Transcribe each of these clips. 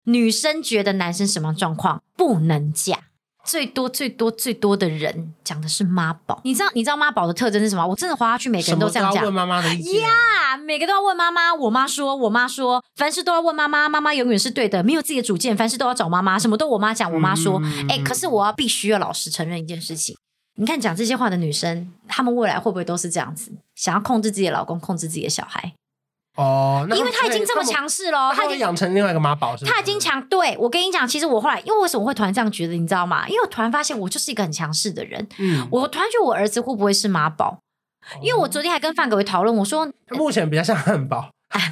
女生觉得男生什么状况不能嫁？最多的人讲的是妈宝。你知道妈宝的特征是什么？我真的滑下去，每个人都这样讲。 什么都要问妈妈的意见呀，每个都要问妈妈。我妈说，凡事都要问妈妈，妈妈永远是对的，没有自己的主见，凡事都要找妈妈，什么都我妈讲，我妈说。可是我必须要老实承认一件事情。你看讲这些话的女生，她们未来会不会都是这样子，想要控制自己的老公，控制自己的小孩？ 那因为他已经这么强势了， 他已经养成另外一个妈宝，是不是？ 他已经对，我跟你讲，其实我后来，因为为什么会突然这样觉得，你知道吗？因为我突然发现我就是一个很强势的人。我突然觉得我儿子会不会是妈宝？因为我昨天还跟范可为讨论，我说目前比较像汉堡。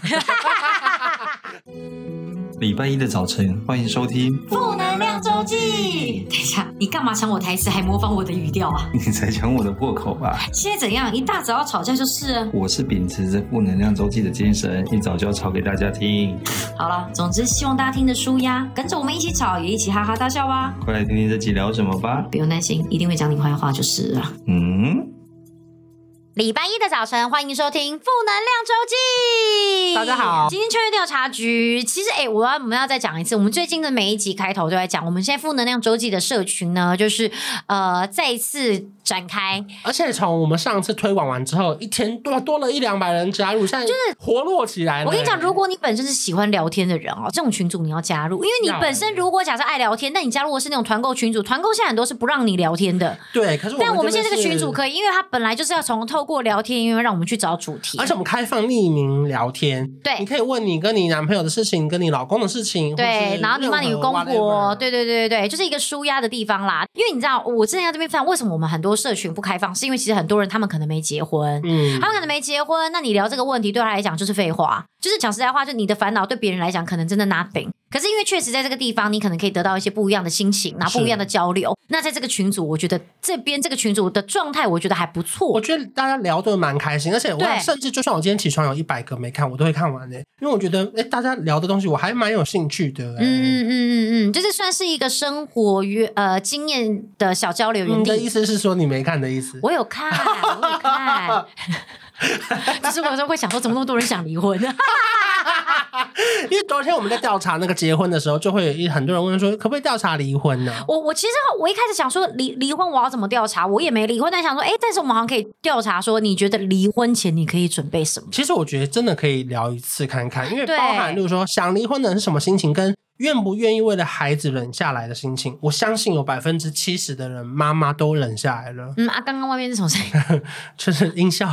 礼拜一的早晨，欢迎收听负能量周记。等一下，你干嘛抢我台词，还模仿我的语调啊？ 你才抢我的破口吧？ 现在怎样？一大早要吵架就是了。 我是秉持着负能量周记的精神，一早就要吵给大家听。 好了，总之希望大家听得舒压，跟着我们一起吵，也一起哈哈大笑吧。 快来听听这集聊什么吧。 不用担心，一定会讲你坏话就是了。礼拜一的早晨，欢迎收听负能量周记。 大家好， 今天秋叶调查局，其实我们要再讲一次，我们最近的每一集开头都在讲，我们现在负能量周记的社群呢，就是再一次展开， 而且从我们上次推广完之后，一天多了100-200人加入，现在就是活络起来了。 我跟你讲，如果你本身是喜欢聊天的人这种群组你要加入，因为你本身如果假设爱聊天，但你加入的是那种团购群组，团购现在很多是不让你聊天的。 对，可是但我们现在这个群组可以，因为它本来就是要透过聊天，因为让我们去找主题， 而且我们开放匿名聊天， 对， 你可以问你跟你男朋友的事情，跟你老公的事情， 对，然后你帮你公婆，对，就是一个抒压的地方啦。因为你知道，我之前在这边分享，为什么我们很多社群不开放，是因为其实很多人他们可能没结婚，他们可能没结婚，那你聊这个问题对他来讲就是废话，就是讲实在话，就你的烦恼对别人来讲可能真的 nothing。可是因为确实在这个地方，你可能可以得到一些不一样的心情，拿不一样的交流。那在这个群组，我觉得这边这个群组的状态，我觉得还不错。 我觉得大家聊得蛮开心，而且我甚至就算我今天起床有100个没看，我都会看完因为我觉得大家聊的东西我还蛮有兴趣的。 就是算是一个生活经验的小交流园地。 你的意思是说你没看的意思？ 我有看。只是我有时候会想说，怎么那么多人想离婚？ 因为昨天我们在调查那个结婚的时候，就会有很多人问说，可不可以调查离婚呢？ 我其实我一开始想说离婚我要怎么调查，我也没离婚，但想说但是我们好像可以调查说，你觉得离婚前你可以准备什么？ 其实我觉得真的可以聊一次看看，因为包含就是说想离婚的人是什么心情，跟愿不愿意为了孩子忍下来的心情，我相信有70%的人妈妈都忍下来了。 刚刚外面是什么声音？ 就是音效。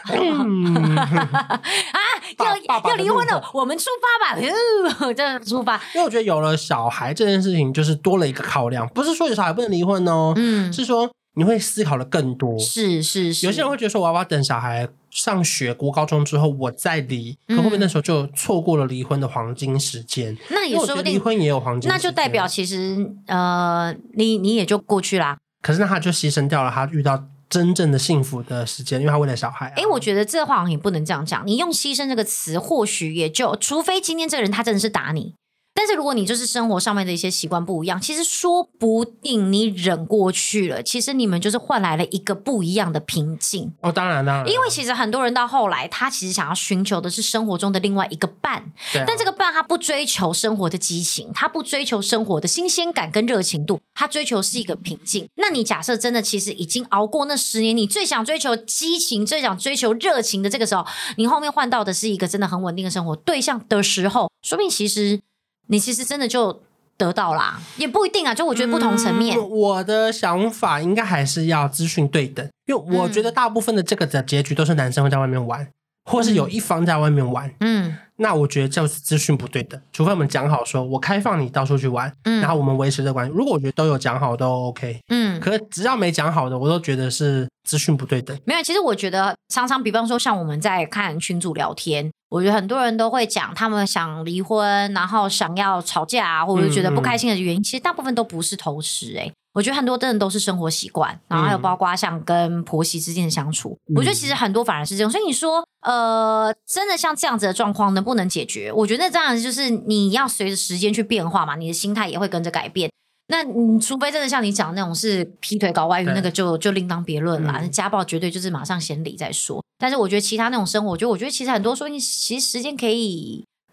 要离婚了，我们出发吧！这出发。 因为我觉得有了小孩这件事情，就是多了一个考量，不是说有小孩不能离婚是说你会思考的更多。 是。 有些人会觉得说，我要等小孩上学国高中之后我再离，可会不会那时候就错过了离婚的黄金时间？ 那也说不定离婚也有黄金时间， 那就代表其实你也就过去啦。 可是那他就牺牲掉了他遇到真正的幸福的时间，因为他为了小孩我觉得这话好像也不能这样讲，你用牺牲这个词或许也就，除非今天这个人他真的是打你，但是如果你就是生活上面的一些习惯不一样，其实说不定你忍过去了，其实你们就是换来了一个不一样的平静。 当然因为其实很多人到后来他其实想要寻求的是生活中的另外一个伴，但这个伴他不追求生活的激情，他不追求生活的新鲜感跟热情度，他追求是一个平静。那你假设真的其实已经熬过那10年，你最想追求激情，最想追求热情的这个时候，你后面换到的是一个真的很稳定的生活对象的时候，说不定你其实真的就得到啦，也不一定啊，就我觉得不同层面。 我的想法应该还是要资讯对等，因为我觉得大部分的这个的结局都是男生会在外面玩，或是有一方在外面玩。那我觉得就是资讯不对等，除非我们讲好说我开放你到处去玩，然后我们维持这关系，如果我觉得都有讲好都 OK。可是只要没讲好的，我都觉得是资讯不对等。 没有，其实我觉得常常比方说像我们在看群组聊天，我觉得很多人都会讲他们想离婚，然后想要吵架或者觉得不开心的原因，其实大部分都不是偷吃。我觉得很多真的都是生活习惯，然后还有包括像跟婆媳之间的相处，我觉得其实很多反而是这样。所以你说真的像这样子的状况能不能解决，我觉得这样就是你要随着时间去变化嘛，你的心态也会跟着改变。那你除非真的像你讲的那种是劈腿搞外遇，那个就另当别论啦。家暴绝对就是马上先离再说。但是我觉得其他那种生活，我觉得其实很多说其实时间可以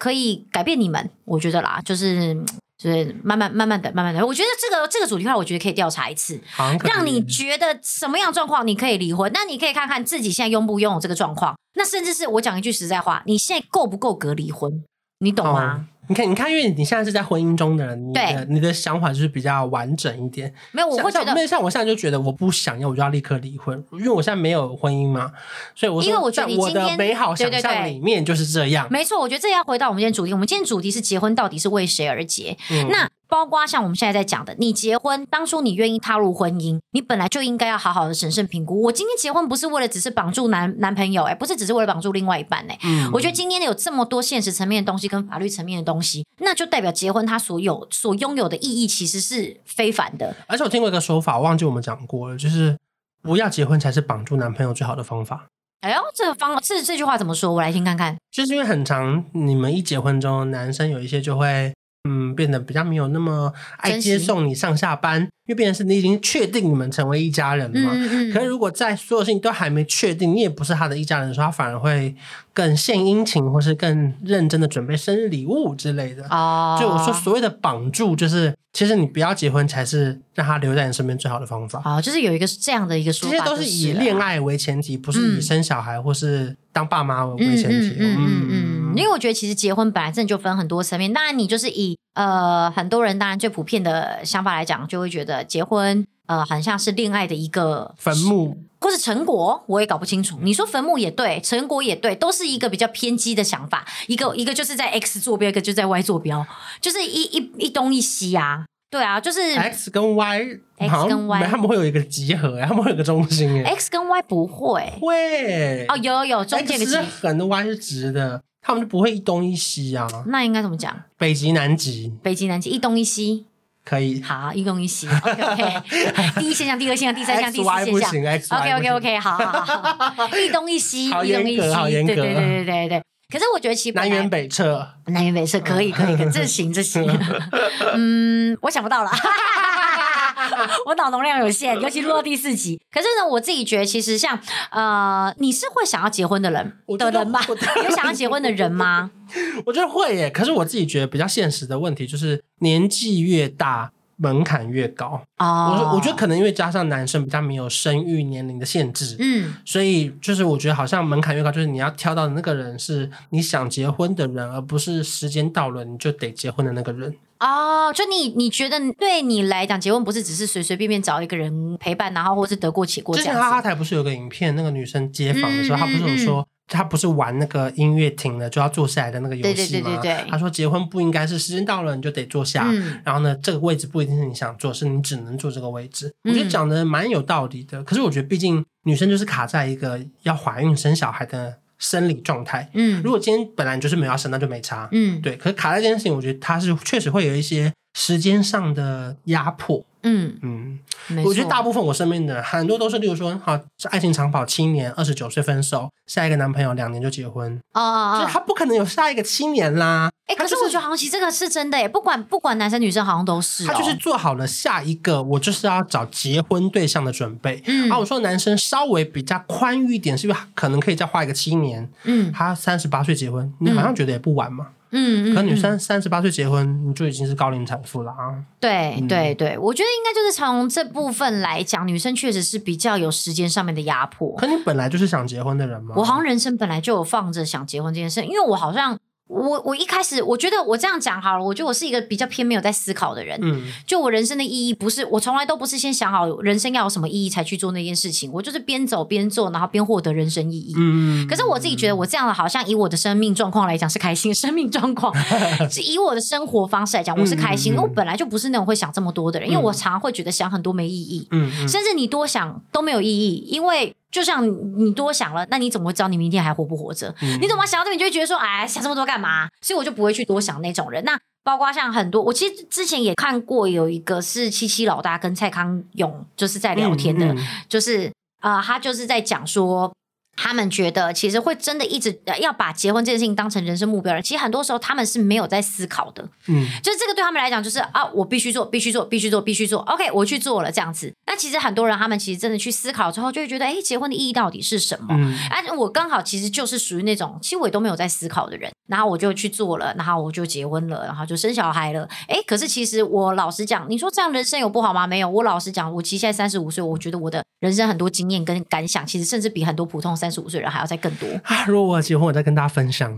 可以改变你们，我觉得啦，就是慢慢的，我觉得这个主题的话，我觉得可以调查一次，让你觉得什么样的状况你可以离婚，那你可以看看自己现在拥不拥有这个状况，那甚至是我讲一句实在话，你现在够不够格离婚，你懂吗？ 你看，因为你现在是在婚姻中的人，你的想法就是比较完整一点。 没有，我会觉得， 像我现在就觉得我不想要，我就要立刻离婚，因为我现在没有婚姻嘛，所以因为我觉得你今天在我的美好想象里面就是这样。 没错，我觉得这要回到我们今天主题，我们今天主题是结婚到底是为谁而结？那包括像我们现在在讲的，你结婚当初你愿意踏入婚姻，你本来就应该要好好的审慎评估。我今天结婚不是为了只是绑住男朋友，不是只是为了绑住另外一半我觉得今天有这么多现实层面的东西跟法律层面的东西，那就代表结婚它所拥有的意义其实是非凡的。 而且我听过一个说法，我忘记我们讲过了，就是不要结婚才是绑住男朋友最好的方法。 哎呦，这句话怎么说？我来听看看。 就是因为很常你们一结婚中，男生有一些就会变得比较没有那么爱接送你上下班，因为变成是你已经确定你们成为一家人了嘛。可是如果在所有事情都还没确定，你也不是他的一家人的时候，他反而会更献殷勤，或是更认真的准备生日礼物之类的。就我说所谓的绑住，就是其实你不要结婚才是让他留在你身边最好的方法。 就是有一个这样的一个说法， 这些都是以恋爱为前提，不是以生小孩或是当爸妈为前提。 因为我觉得其实结婚本来真的就分很多层面，当然你就是以很多人当然最普遍的想法来讲，就会觉得结婚很像是恋爱的一个坟墓或是成果，我也搞不清楚。你说坟墓也对，成果也对，都是一个比较偏激的想法。一个就是在 X 坐标，一个就在 Y 坐标，就是一东一西啊。对啊，就是 X 跟 Y 他们会有一个集合，他们会有一个中心。 X 跟 Y 不会有中间的 X 是横的 Y 是直的，他们就不会一东一西啊。 那应该怎么讲？ 北极南极， 一东一西。 可以， 好，一东一西 ，OK， 第一现象、第二现象、第三项、第四现象，OK， 好，一东一西， 好严格，好严格， 对。可是我觉得其实南辕北辙可以，这行。我想不到了。我脑容量有限，尤其录到第4集。可是呢，我自己觉得，其实像你是会想要结婚的人吗？有想要结婚的人吗？ 我觉得会耶。可是我自己觉得比较现实的问题就是年纪越大门槛越高。我觉得可能因为加上男生比较没有生育年龄的限制，所以就是我觉得好像门槛越高，就是你要挑到的那个人是你想结婚的人，而不是时间到了你就得结婚的那个人。 就你觉得对你来讲，结婚不是只是随随便便找一个人陪伴，然后或是得过且过这样子。 之前哈哈台不是有个影片，那个女生接访的时候，她不是有说，她不是玩那个音乐停了就要坐下来的那个游戏吗？ 对。 她说结婚不应该是时间到了你就得坐下，然后呢，这个位置不一定是你想坐，是你只能坐这个位置。我觉得讲的蛮有道理的。可是我觉得，毕竟女生就是卡在一个要怀孕生小孩的生理状态。如果今天本来你就是没有要生，那就没差。对。可是卡在这件事情，我觉得它是确实会有一些时间上的压迫。我觉得大部分我身边的人很多都是，例如说，好，爱情长跑7年，29岁分手，下一个男朋友2年就结婚。就是他不可能有下一个7年啦。 可是我觉得好像其实这个是真的耶，不管男生女生好像都是。 他就是做好了下一个，我就是要找结婚对象的准备。我说男生稍微比较宽裕一点，是因为可能可以再花一个7年。他38岁结婚，你好像觉得也不晚嘛。可女生38岁结婚，你就已经是高龄产妇了啊。 对，我觉得应该就是从这部分来讲，女生确实是比较有时间上面的压迫。 可你本来就是想结婚的人吗？ 我好像人生本来就有放着想结婚这件事，因为我好像我一开始我觉得我这样讲好了，我觉得我是一个比较偏没有在思考的人。就我人生的意义不是，我从来都不是先想好人生要有什么意义才去做那件事情，我就是边走边做，然后边获得人生意义。可是我自己觉得我这样的好像以我的生命状况来讲是开心，生命状况以我的生活方式来讲我是开心，因为我本来就不是那种会想这么多的人，因为我常常会觉得想很多没意义，甚至你多想都没有意义，因为就像你多想了，那你怎么会知道你明天还活不活着？你懂吗？想到这边你就会觉得说，哎，想这么多干嘛？所以我就不会去多想那种人。那包括像很多，我其实之前也看过有一个是77老大跟蔡康永就是在聊天的，就是他就是在讲说， 他们觉得其实会真的一直要把结婚这件事情当成人生目标的人，其实很多时候他们是没有在思考的。就是这个对他们来讲就是我必须做必须做必须做必须做 OK 我去做了这样子。那其实很多人他们其实真的去思考之后就会觉得结婚的意义到底是什么。我刚好其实就是属于那种其实我也都没有在思考的人，然后我就去做了，然后我就结婚了，然后就生小孩了。可是其实我老实讲，你说这样人生有不好吗？没有。我老实讲，我其实现在35岁，我觉得我的人生很多经验跟感想其实甚至比很多普通35岁人还要再更多。 如果我结婚我再跟大家分享。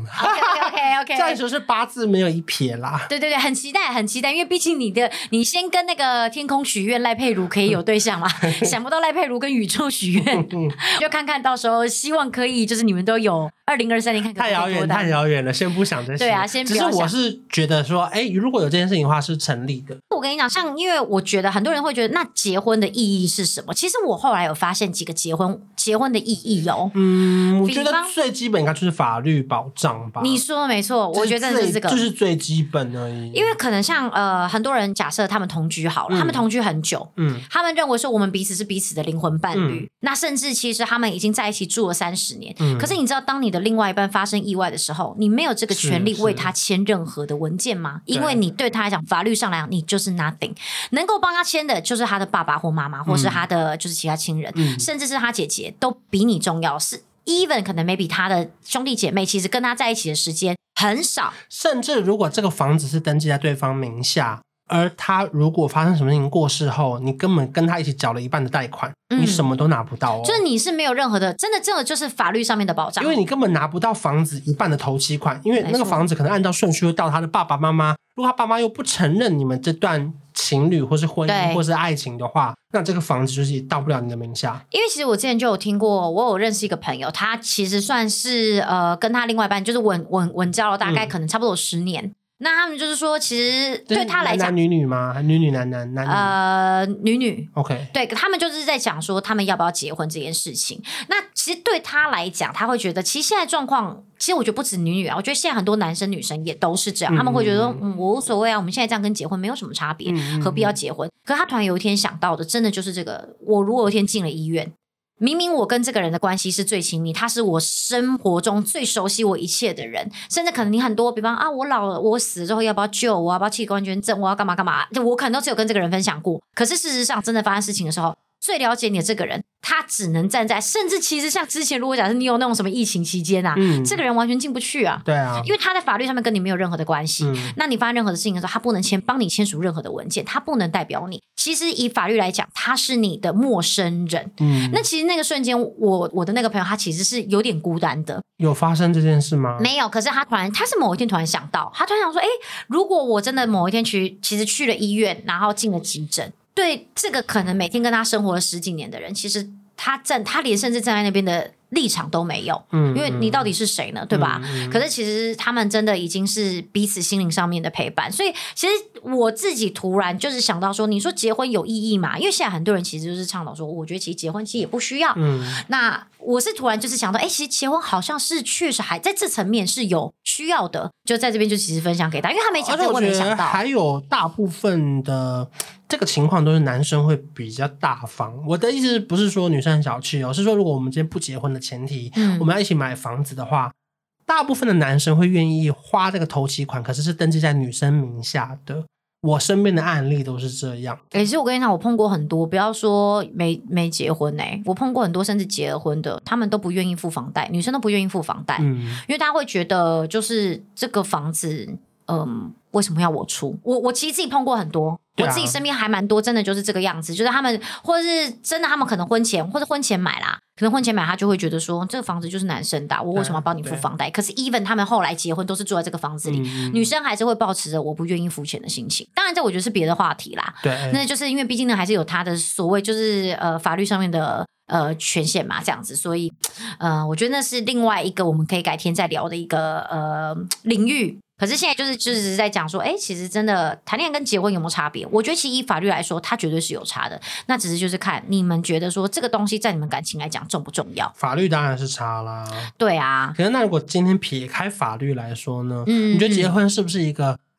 OK 这样说是八字没有一撇啦。 对，很期待很期待，因为毕竟你先跟那个天空许愿赖佩如可以有对象嘛。想不到赖佩如跟宇宙许愿。就看看到时候希望可以就是你们都有2023年看。 太遥远了，先不想这些。 对啊，先不要想。 只是我是觉得说如果有这件事情的话是成立的。 我跟你讲，像因为我觉得很多人会觉得那结婚的意义是什么，其实我后来有发现几个结婚的意义我觉得最基本应该就是法律保障吧。 你说的没错，我觉得真的是这个就是最基本而已。 因为可能像很多人假设他们同居好了，他们同居很久，他们认为说我们彼此是彼此的灵魂伴侣，那甚至其实他们已经在一起住了30年，可是你知道当你的另外一半发生意外的时候，你没有这个权利为他签任何的文件吗？因为你对他来讲法律上来讲你就是 nothing， 能够帮他签的就是他的爸爸或妈妈，或是他的就是其他亲人，甚至是他姐姐都比你重要，是 even 可能 maybe 他的兄弟姐妹其实跟他在一起的时间很少， 甚至如果这个房子是登记在对方名下，而他如果发生什么事情过世后，你根本跟他一起缴了一半的贷款，你什么都拿不到就是你是没有任何的真的就是法律上面的保障， 因为你根本拿不到房子一半的头期款，因为那个房子可能按照顺序会到他的爸爸妈妈，如果他爸妈又不承认你们这段情侣或是婚姻或是爱情的话，那这个房子就是到不了你的名下。 因为其实我之前就有听过，我有认识一个朋友，他其实算是跟他另外一半就是稳交了大概可能差不多10年。那他们就是说其实对他来讲男女吗？女男女 OK， 对，他们就是在讲说他们要不要结婚这件事情。那其实对他来讲他会觉得其实现在状况，其实我觉得不止女啊，我觉得现在很多男生女生也都是这样，他们会觉得我无所谓啊，我们现在这样跟结婚没有什么差别，何必要结婚？可是他突然有一天想到的真的就是这个，我如果有一天进了医院，明明我跟这个人的关系是最亲密，他是我生活中最熟悉我一切的人，甚至可能你很多比方我老了我死了之后要不要救我，要不要器官捐赠，我要干嘛干嘛，我可能都只有跟这个人分享过。可是事实上真的发生事情的时候，最了解你的这个人他只能站在，甚至其实像之前如果假设你有那种什么疫情期间这个人完全进不去啊。 对啊， 因为他在法律上面跟你没有任何的关系，那你发生任何的事情的时候他不能帮你签署任何的文件，他不能代表你，其实以法律来讲他是你的陌生人。那其实那个瞬间我的那个朋友他其实是有点孤单的。 有发生这件事吗？ 没有，可是他是某一天突然想到，他突然想说如果我真的某一天其实去了医院，然后进了急诊，对这个可能每天跟他生活了10几年的人，其实他连甚至站在那边的立场都没有，因为你到底是谁呢，对吧？可是其实他们真的已经是彼此心灵上面的陪伴。所以其实我自己突然就是想到说，你说结婚有意义吗？因为现在很多人其实就是倡导说，我觉得其实结婚其实也不需要。那我是突然就是想到其实结婚好像是确实还在这层面是有需要的，就在这边就其实分享给他，因为他没讲这个我没想到。 还有大部分的这个情况都是男生会比较大方。我的意思不是说女生很小气是说如果我们今天不结婚的前提，我们要一起买房子的话，大部分的男生会愿意花这个头期款，可是登记在女生名下的。我身边的案例都是这样。 其实我跟你讲，我碰过很多，不要说没结婚我碰过很多甚至结了婚的，他们都不愿意付房贷，女生都不愿意付房贷，因为他会觉得就是这个房子为什么要我出？我其实自己碰过很多，我自己身边还蛮多，真的就是这个样子，就是他们或者是真的他们可能婚前或者婚前买啦，可能婚前买他就会觉得说这个房子就是男生的，我为什么要帮你付房贷？可是 even 他们后来结婚都是住在这个房子里，女生还是会抱持着我不愿意付钱的心情。当然这我觉得是别的话题啦， 对， 那就是因为毕竟呢还是有他的所谓就是法律上面的权限嘛，这样子，所以我觉得那是另外一个我们可以改天再聊的一个领域。可是现在就是在讲说其实真的谈恋爱跟结婚有没有差别？我觉得其实以法律来说它绝对是有差的，那只是就是看你们觉得说这个东西在你们感情来讲重不重要。 法律当然是差啦， 对啊。 可是那如果今天撇开法律来说呢，你觉得结婚是不是一个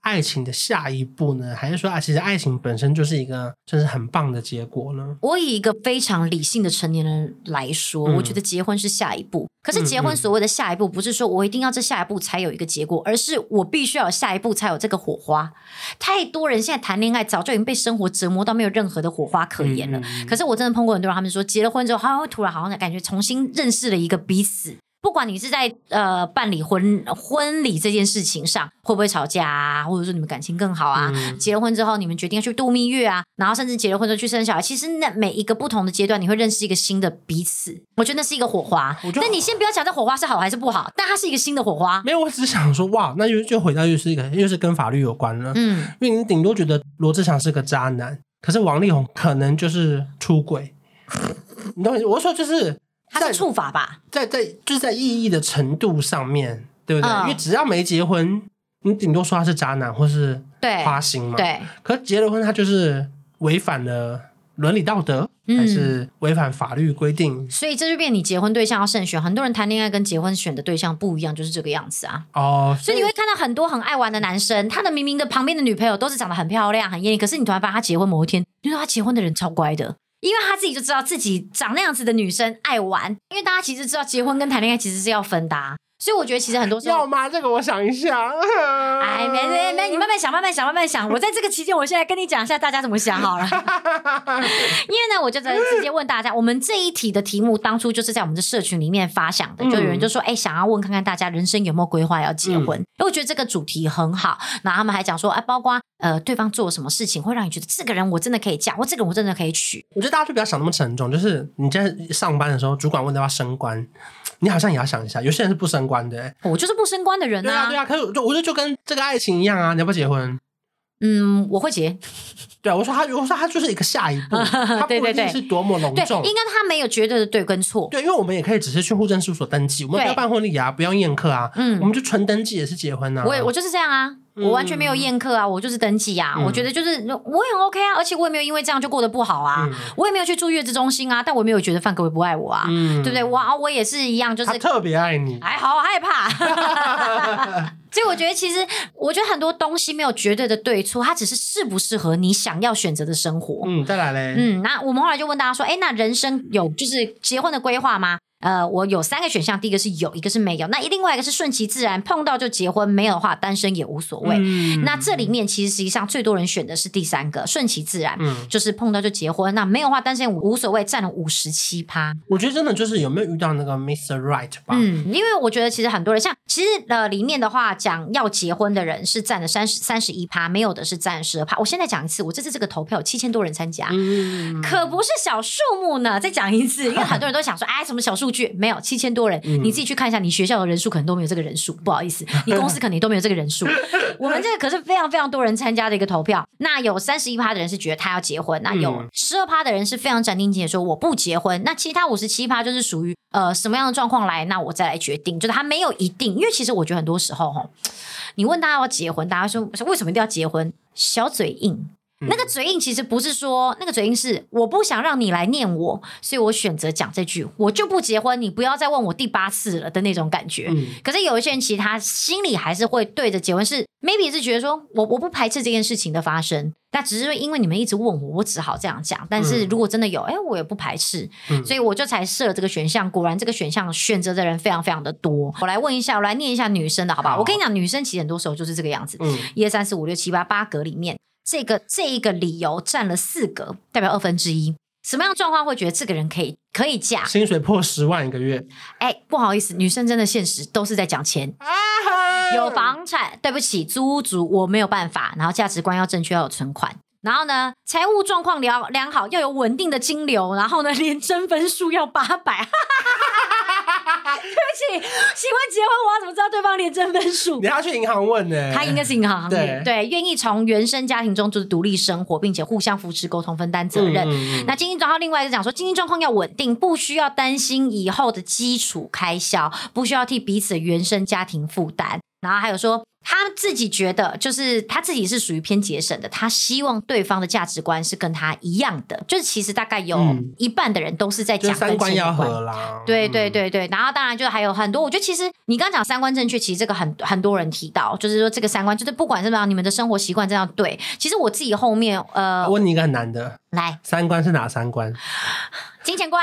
爱情的下一步呢？还是说其实爱情本身就是一个真是很棒的结果呢？ 我以一个非常理性的成年人来说，我觉得结婚是下一步。可是结婚所谓的下一步，不是说我一定要这下一步才有一个结果，而是我必须要有下一步才有这个火花。太多人现在谈恋爱早就已经被生活折磨到没有任何的火花可言了。可是我真的碰过很多人，他们说结了婚之后，他会突然好像感觉重新认识了一个彼此。不管你是在办理婚礼这件事情上会不会吵架啊，或者说你们感情更好啊，结了婚之后你们决定要去度蜜月啊，然后甚至结了婚之后去生小孩，其实那每一个不同的阶段你会认识一个新的彼此，我觉得那是一个火花。那你先不要讲这火花是好还是不好，但它是一个新的火花。 没有，我只是想说哇，那就回到又是跟法律有关了。因为你顶多觉得罗志祥是个渣男，可是王力宏可能就是出轨，你懂我说就是他是触法吧， 就是在意义的程度上面，对不对？因为只要没结婚，你顶多说他是渣男或是花心嘛。 对。 可是结了婚，他就是违反了伦理道德，还是违反法律规定？ 所以这就变你结婚对象要慎选。很多人谈恋爱跟结婚选的对象不一样，就是这个样子啊。所以你会看到很多很爱玩的男生，他的明明的旁边的女朋友都是长得很漂亮、很艳丽，可是你突然发现他结婚某一天，你说他结婚的人超乖的。因为他自己就知道自己长那样子的女生爱玩，因为大家其实知道结婚跟谈恋爱其实是要分的啊。所以我觉得其实很多时候要吗？这个我想一下。 哎，没，你慢慢想。我在这个期间，我现在跟你讲一下大家怎么想好了。因为呢，我就直接问大家，我们这一题的题目当初就是在我们的社群里面发想的，就有人就说，想要问看看大家人生有没有规划要结婚。我觉得这个主题很好，然后他们还讲说，包括对方做什么事情会让你觉得这个人我真的可以嫁，或这个人我真的可以娶。 我觉得大家就不要想那么沉重，就是你在上班的时候，主管问要不要升官，你好像也要想一下，有些人是不升官的。 我就是不升官的人啊。 对啊，可是我觉得就跟这个爱情一样啊，你要不要结婚？ 我会结。 对啊，我说他就是一个下一步，他不一定是多么隆重。 对，应该他没有绝对的对跟错。 对，因为我们也可以只是去户政事务所登记，我们不要办婚礼啊，不要宴客啊，我们就纯登记也是结婚啊。 我就是这样啊。我完全没有宴客啊，我就是登记啊。我觉得就是我也很 OK 啊，而且我也没有因为这样就过得不好啊。我也没有去住月子中心啊，但我也没有觉得范可为不爱我啊，对不对？我也是一样，就是他特别爱你， 还好害怕。所以我觉得其实很多东西没有绝对的对错，它只是适不适合你想要选择的生活。 再来嘞。 那我们后来就问大家说，那人生有就是结婚的规划吗？我有3个选项，第一个是有，一个是没有，那另外一个是顺其自然，碰到就结婚，没有的话单身也无所谓。那这里面其实实际上最多人选的是第3个，顺其自然，就是碰到就结婚，那没有的话单身也无所谓，占了57%。 我觉得真的就是有没有遇到那个 Mr. Right 吧？ 因为我觉得其实很多人像其实里面的话讲要结婚的人是占了31%，没有的是占12%。我现在讲一次，我这次这个投票有7000多人参加，可不是小数目呢。再讲一次，因为很多人都想说，什么小数据？没有7000多人，你自己去看一下，你学校的人数可能都没有这个人数，不好意思，你公司可能都没有这个人数。我们这个可是非常非常多人参加的一个投票。那有31%的人是觉得他要结婚，那有12%的人是非常斩钉截铁说我不结婚。那其他57%就是属于什么样的状况来，那我再来决定，就是他没有一定。因为其实我觉得很多时候你问大家要结婚，大家说为什么一定要结婚？小嘴硬。那个嘴硬其实不是说，那个嘴硬是我不想让你来念我，所以我选择讲这句，我就不结婚，你不要再问我第8次了的那种感觉。可是有一些人其实他心里还是会对着结婚，是 maybe 是觉得说我不排斥这件事情的发生，但只是说因为你们一直问我，我只好这样讲。但是如果真的有，我也不排斥，所以我就才设了这个选项。果然这个选项选择的人非常非常的多。我来问一下，我来念一下女生的好不好？我跟你讲，女生其实很多时候就是这个样子，1、2、3、4、5、6、7、8格里面。这一个理由占了4格，代表1/2。什么样的状况会觉得这个人可以嫁？ 薪水破10万1个月。 不好意思，女生真的现实都是在讲钱。有房产，对不起，租屋族我没有办法。然后价值观要正确，要有存款。然后呢，财务状况良好，要有稳定的金流。然后呢，连征分数要800。对不起，喜欢结婚，我要怎么知道对方连征分数？ 你要去银行问呢。 他应该是银行行业，对，愿意从原生家庭中就是独立生活，并且互相扶持、沟通、分担责任。那经济状况，另外一个讲说，经济状况要稳定，不需要担心以后的基础开销，不需要替彼此的原生家庭负担。然后还有说， 他自己觉得就是他自己是属于偏节省的，他希望对方的价值观是跟他一样的，就是其实大概有一半的人都是在讲跟三观要合啦。 对对对对，然后当然就还有很多，我觉得其实你刚刚讲三观正确，其实这个很多人提到，就是说这个三观就是不管是怎么样，你们的生活习惯这样对。其实我自己后面我问你一个很难的， 来， 三观是哪三观？ 金钱观。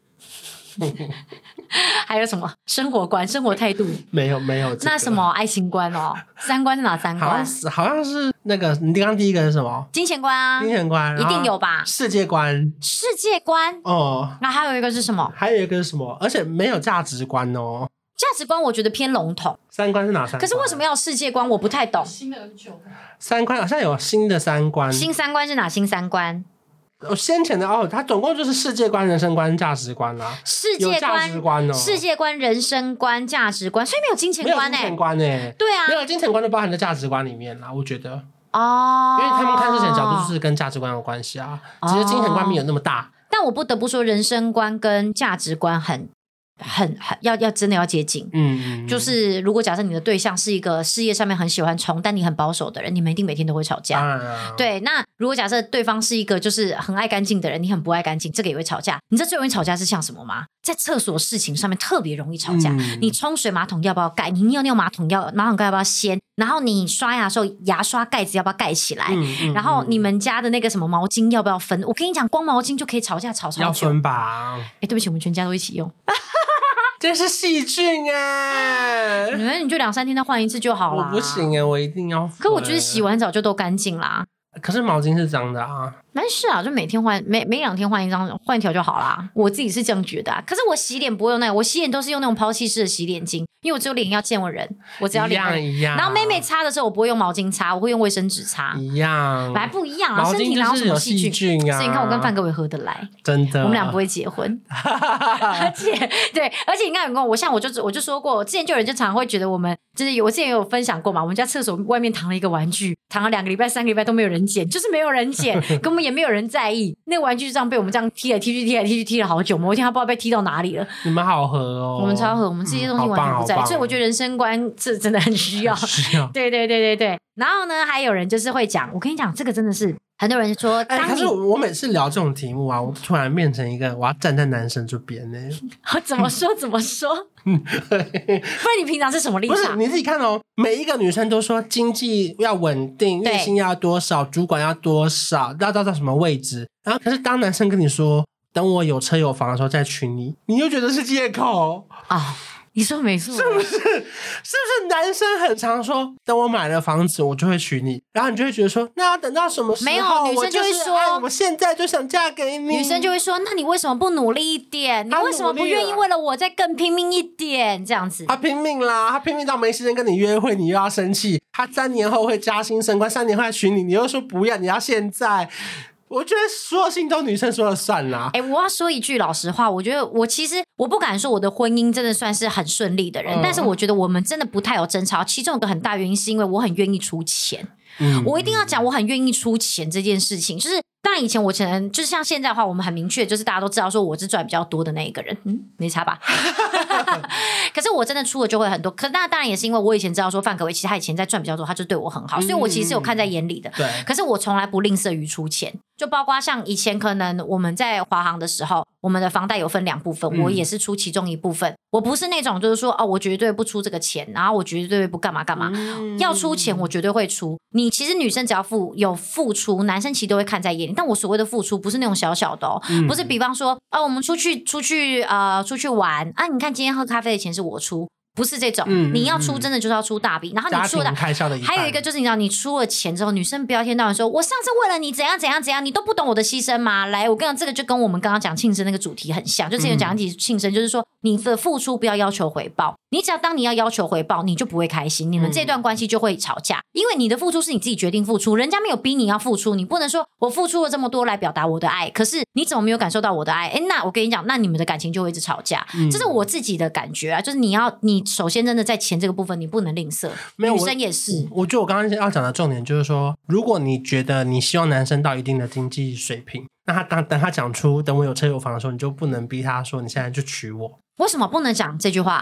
还有什么生活观、生活态度？ 没有、 那什么爱情观哦？三观是哪三观？ 好像是那个，你刚刚第一个是什么？ 金钱观啊， 金钱观一定有吧？ 世界观哦。那还有一个是什么？ 还有一个是什么？而且没有价值观哦。 价值观我觉得偏笼统。 三观是哪三观？ 可是为什么要有世界观？我不太懂。 新的9个三观好像有新的三观。 新三观是哪新三观？ 先前的它总共就是世界观、人生观、价值观啦。 世界观、 价值观哦， 世界观、人生观、价值观，所以没有金钱观没有金钱观对啊， 没有金钱观都包含在价值观里面啦，我觉得。 哦， 因为他们看事情的角度就是跟价值观有关系啊，其实金钱观没有那么大。 但我不得不说，人生观跟价值观很要真的要接近。就是如果假设你的对象是一个事业上面很喜欢冲，但你很保守的人，你们一定每天都会吵架。对，那如果假设对方是一个就是很爱干净的人，你很不爱干净，这个也会吵架。你知道最容易吵架是像什么吗？在厕所事情上面特别容易吵架。你冲水马桶要不要盖？你尿尿马桶盖要不要掀？然后你刷牙的时候牙刷盖子要不要盖起来？然后你们家的那个什么毛巾要不要分？我跟你讲，光毛巾就可以吵架吵超久。 要分吧？ 对不起，我们全家都一起用。 这是细菌哎！ 你就2-3天再换一次就好了。 我不行哎，我一定要。 可我觉得洗完澡就都干净啦。 可是毛巾是脏的啊。 没事啊，就每天换，每2天换一条就好啦。我自己是这样觉得啊。可是我洗脸不会用那个，我洗脸都是用那种抛弃式的洗脸巾，因为我只有脸要见我人，我只要脸一样。 然后妹妹擦的时候，我不会用毛巾擦，我会用卫生纸擦。 一样， 本来不一样啊，身体哪有什么细菌啊？所以你看我跟范各伟合得来， 真的， 我们俩不会结婚。而且你看，我就说过，之前就有人就常会觉得我们就是我之前有分享过嘛，我们家厕所外面躺了一个玩具，躺了2个礼拜、3个礼拜都没有人捡，就是没有人捡，根本也没有人在意。那个玩具就这样被我们这样踢来踢去踢了好久，某一天他不知道被踢到哪里了。 你们好合哦， 我们超合，我们这些东西完全不在，所以我觉得人生观是真的很需要。对。然后呢，还有人就是会讲，我跟你讲，这个真的是很多人说， 可是我每次聊这种题目啊，我突然变成一个我要站在男生这边呢。 怎么说？不然你平常是什么立场？ 不是你自己看哦，每一个女生都说经济要稳定，月薪要多少，主管要多少，要到什么位置。然后可是当男生跟你说等我有车有房的时候再娶你，你又觉得是借口啊。你说没错， 是不是男生很常说等我买了房子我就会娶你，然后你就会觉得说那要等到什么时候？ 没有，女生就会说我现在就想嫁给你。 女生就会说那你为什么不努力一点？你为什么不愿意为了我再更拼命一点？这样子他拼命啦，他拼命到没时间跟你约会，你又要生气。他3年后会加薪升官，3年后娶你，你又说不要，你要现在。我觉得所有事情都女生说了算啦。 我要说一句老实话，我觉得其实我不敢说我的婚姻真的算是很顺利的人，但是我觉得我们真的不太有争吵。其中有个很大原因是因为我很愿意出钱。我一定要讲我很愿意出钱这件事情，就是当然以前我可能就是像现在的话，我们很明确就是大家都知道说我是赚比较多的那一个人，没差吧？可是我真的出了就会很多，可那当然也是因为我以前知道说范可伟其实他以前在赚比较多，他就对我很好，所以我其实是有看在眼里的。 对， 可是我从来不吝啬于出钱，就包括像以前可能我们在华航的时候，我们的房贷有分2部分，我也是出其中一部分。我不是那种就是说我绝对不出这个钱，然后我绝对不干嘛干嘛，要出钱我绝对会出。你其实女生只要有付出，男生其实都会看在眼里。但我所谓的付出不是那种小小的不是比方说我们出去玩啊，你看今天喝咖啡的钱是我出。不是这种，你要出真的就是要出大笔，然后你出的开销的一半。 还有一个就是你知道，你出了钱之后，女生不要一天到晚说，我上次为了你怎样怎样怎样，你都不懂我的牺牲吗？来，我跟你讲，这个就跟我们刚刚讲庆生那个主题很像，就之前讲起庆生，就是说你的付出不要要求回报，你只要当你要求回报，你就不会开心，你们这段关系就会吵架，因为你的付出是你自己决定付出，人家没有逼你要付出，你不能说我付出了这么多来表达我的爱，可是你怎么没有感受到我的爱？那我跟你讲，那你们的感情就会一直吵架，这是我自己的感觉啊，就是你首先真的在钱这个部分你不能吝啬，女生也是。 我觉得我刚刚要讲的重点就是说，如果你觉得你希望男生到一定的经济水平，那等他讲出等我有车有房的时候，你就不能逼他说你现在就娶我。 为什么不能讲这句话？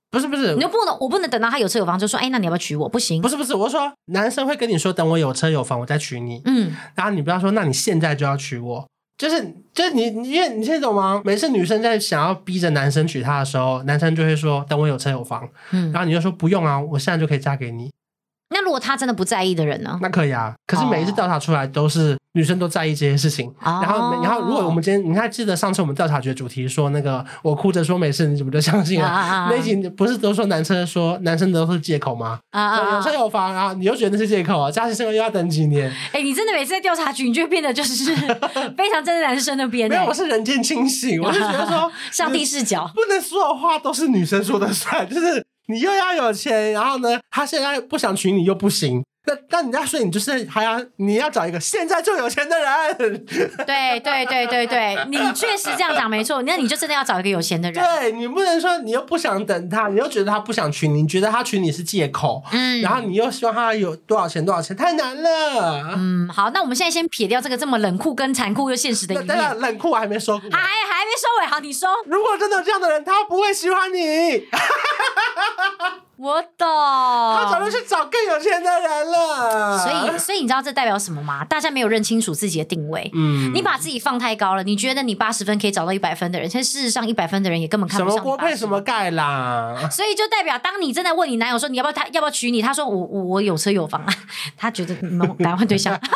不是， 你就我不能等到他有车有房就说，那你要不要娶我？不行， 不是，我说男生会跟你说，等我有车有房我再娶你，然后你不要说，那你现在就要娶我，就是你，因为你现在懂吗？每次女生在想要逼着男生娶她的时候，男生就会说，等我有车有房，然后你就说不用啊，我现在就可以嫁给你。 那如果他真的不在意的人呢？ 那可以啊，可是每一次调查出来都是女生都在意这些事情，然后如果我们今天你还记得上次我们调查局的主题说那个我哭着说没事你怎么就相信了？那一集不是都说男生都是借口吗？有车有房，然后你又觉得那是借口啊？家庭生活又要等几年？ 你真的每次在调查局，你就会变得就是非常站在男生那边。 没有，我是人间清醒，我就觉得说上帝视角， 不能所有话都是女生说的算，就是你又要有钱，然后呢，他现在不想娶你又不行。那人家说你就是你要找一个现在就有钱的人。 对，你确实这样讲没错。那你就真的要找一个有钱的人。 对，你不能说你又不想等他，你又觉得他不想娶你，你觉得他娶你是借口，然后你又希望他有多少钱，太难了。 好，那我们现在先撇掉这个这么冷酷跟残酷又现实的一面。 当然冷酷我还没说过， 还没收尾。好，你说， 如果真的有这样的人，他不会喜欢你。 我懂， 他早就去找更有钱的人了。 所以你知道这代表什么吗？大家没有认清楚自己的定位。你把自己放太高了，你觉得你80分可以找到100分的人，其实事实上100分的人也根本看不上你。 什么锅配什么盖啦。 所以就代表，当你真的问你男友说你要不要娶你，他说我有车有房啊，他觉得你们赶快换对象，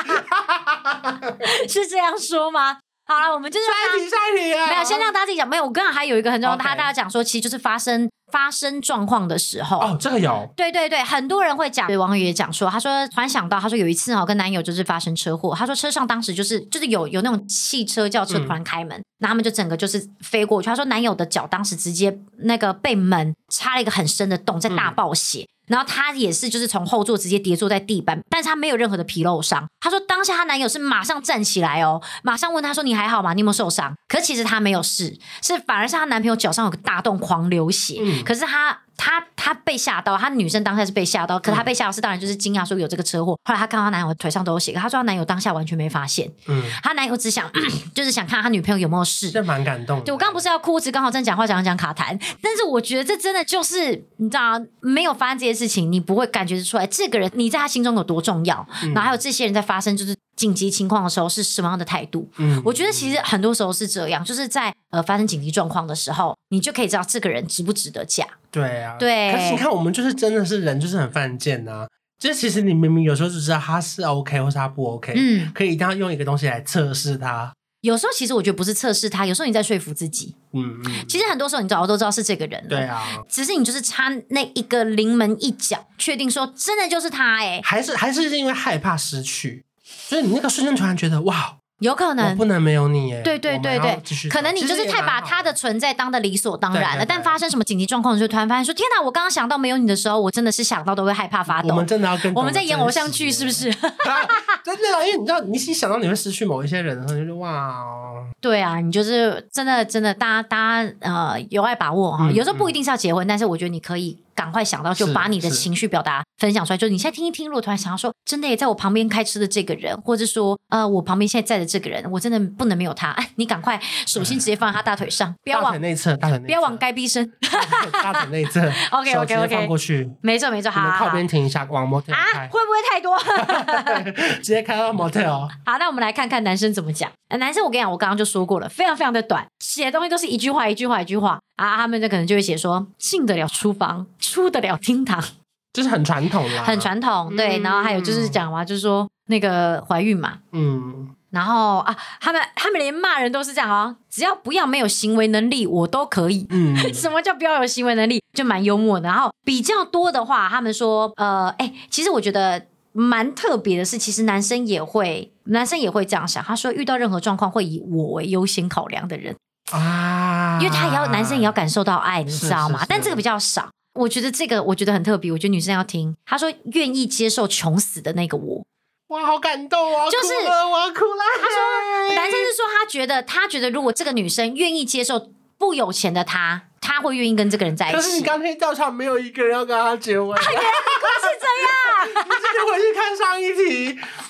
是这样说吗？好了，我们就是下一题啊！ 没有，先让大家自己讲。没有，我刚刚还有一个很重要的，大家讲说，其实就是发生状况的时候。 这个有。 对，很多人会讲，网友也讲说，他说突然想到，他说有一次跟男友就是发生车祸，他说车上当时就是有那种汽车轿车突然开门，那他们就整个就是飞过去。他说男友的脚当时直接那个被门插了一个很深的洞，在大爆血。然后他也是就是从后座直接跌坐在地板，但是他没有任何的皮肉伤。他说当下他男友是马上站起来马上问他说你还好吗？你有没有受伤？可是其实他没有事，反而是他男朋友脚上有个大洞狂流血。可是他被吓到，他女生当下是被吓到，可是他被吓到是当然就是惊讶说有这个车祸。后来他看到他男友腿上都有血，可他说他男友当下完全没发现。他男友只想就是想看他女朋友有没有事。 这蛮感动的。 对，我刚刚不是要哭，我只刚好正讲话讲卡痰，但是我觉得这真的就是你知道没有发生这些事情，你不会感觉出来这个人你在他心中有多重要。然后还有这些人在发生就是紧急情况的时候是什么样的态度。我觉得其实很多时候是这样，就是在发生紧急状况的时候，你就可以知道这个人值不值得嫁。 对啊， 对。 可是你看我们就是真的是人就是很犯贱啊，就是其实你明明有时候就知道他是 OK 或是他不 OK，可以一定要用一个东西来测试他。有时候其实我觉得不是测试他，有时候你在说服自己。其实很多时候你早都知道是这个人了。 对啊， 只是你就是差那一个临门一脚，确定说真的就是他。 还是因为害怕失去，所以你那个瞬间突然觉得哇， 有可能我不能没有你耶。 对，可能你就是太把他的存在当的理所当然了。但发生什么紧急状况的时候，突然发现说天哪，我刚刚想到没有你的时候，我真的是想到都会害怕发抖。 我们真的要跟我们在演偶像剧是不是？ 真的啊，因为你知道，你一想到你会失去某一些人的时候，你就哇。 对啊，你就是真的，大家有爱把握哈。有时候不一定是要结婚，但是我觉得你可以赶快想到，就把你的情绪表达分享出来。就你现在听一听，如果突然想到说，真的也在我旁边开车的这个人，或者说我旁边现在在的这个人，我真的不能没有他。你赶快手心直接放在他大腿上，不要往内侧，不要往该逼身， 大腿内侧。 OK， 放过去， 没错，好， 靠边停一下，往 motel 开。 会不会太多？ 直接开到 motel。 好，那我们来看看男生怎么讲。男生我跟你讲，我刚刚就说过了，非常非常的短，写的东西都是一句话他们就可能就会写说进得了厨房，出得了厅堂， 就是很传统啦， 很传统。对，然后还有就是讲嘛，就是说那个怀孕嘛，然后他们连骂人都是这样只要不要没有行为能力我都可以。什么叫不要有行为能力？就蛮幽默的。然后比较多的话，他们说其实我觉得蛮特别的是，其实男生也会这样想。他说遇到任何状况会以我为优先考量的人因为男生也要感受到爱，你知道吗？但这个比较少。我觉得这个很特别，我觉得女生要听。他说愿意接受穷死的那个我。 哇，好感动啊！就是我要哭了。 他说男生是说他觉得如果这个女生愿意接受不有钱的他会愿意跟这个人在一起。 可是你刚才调查没有一个人要跟他结婚。 原来是这样。 你自己回去看上一题。